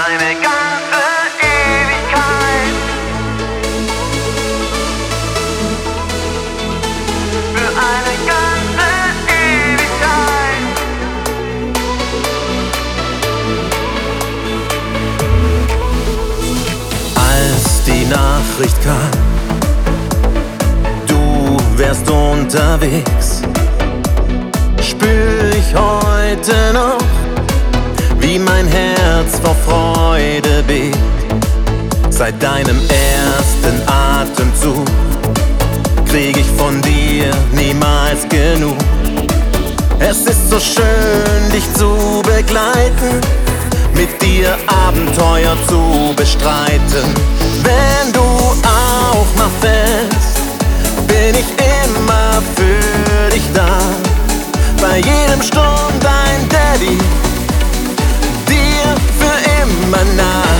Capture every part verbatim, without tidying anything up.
eine ganze Ewigkeit. Für eine ganze Ewigkeit. Als die Nachricht kam, du wärst unterwegs, spür ich heute noch, wie mein Herz vor Freude bebt. Seit deinem ersten Atemzug krieg ich von dir niemals genug. Es ist so schön, dich zu begleiten, mit dir Abenteuer zu bestreiten. Wenn du auch mal fällst, bin ich immer für dich da. Bei jedem Sturm dein Daddy, dir für immer nah.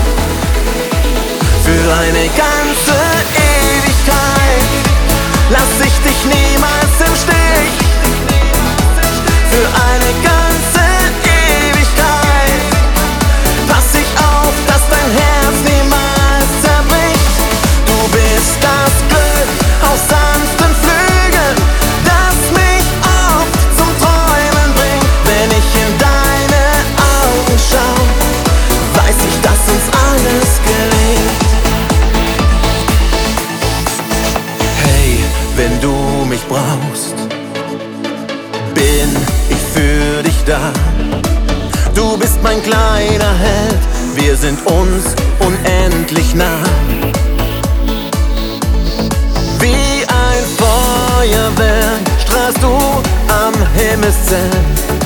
Für eine ganze Ewigkeit lass ich dich niemals im Stich. Für eine ganze Ewigkeit pass ich auf, dass dein Herz niemals zerbricht. Du bist das Glück auf sanften Flügeln, das mich oft zum Träumen bringt. Wenn ich in deine Augen schau, weiß ich, dass uns alles gelingt. Hey, wenn du mich brauchst, bin ich für dich da. Du bist mein kleiner Held, wir sind uns unendlich nah. Wie ein Feuerwerk strahlst du am Himmelszelt.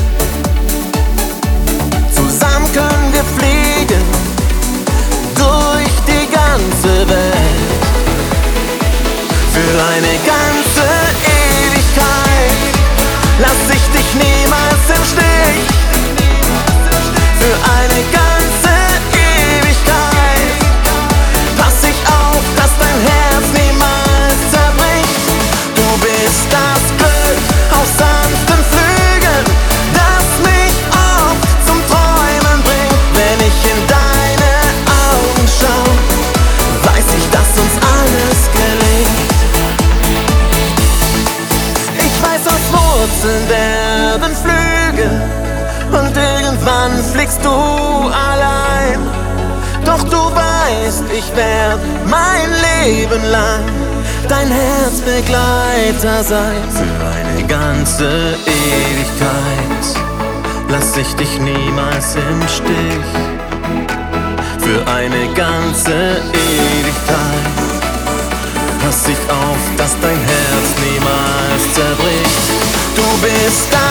Zusammen können wir fliegen durch die ganze Welt. Für eine ganze Ewigkeit lass ich dich niemals im Stich. Für eine ganze Ewigkeit pass ich auf, dass dein Herz niemals zerbricht. Du bist das Glück auf sanften Flügeln, das mich oft zum Träumen bringt. Wenn ich in deine Augen schau, weiß ich, dass uns alles gelingt. Ich weiß, aus Wurzeln werden Flügel und irgendwann fliegst du allein. Doch du weißt, ich werd mein Leben lang dein Herzbegleiter sein. Für eine ganze Ewigkeit lass ich dich niemals im Stich. Für eine ganze Ewigkeit pass ich auf, dass dein Herz niemals zerbricht. Du bist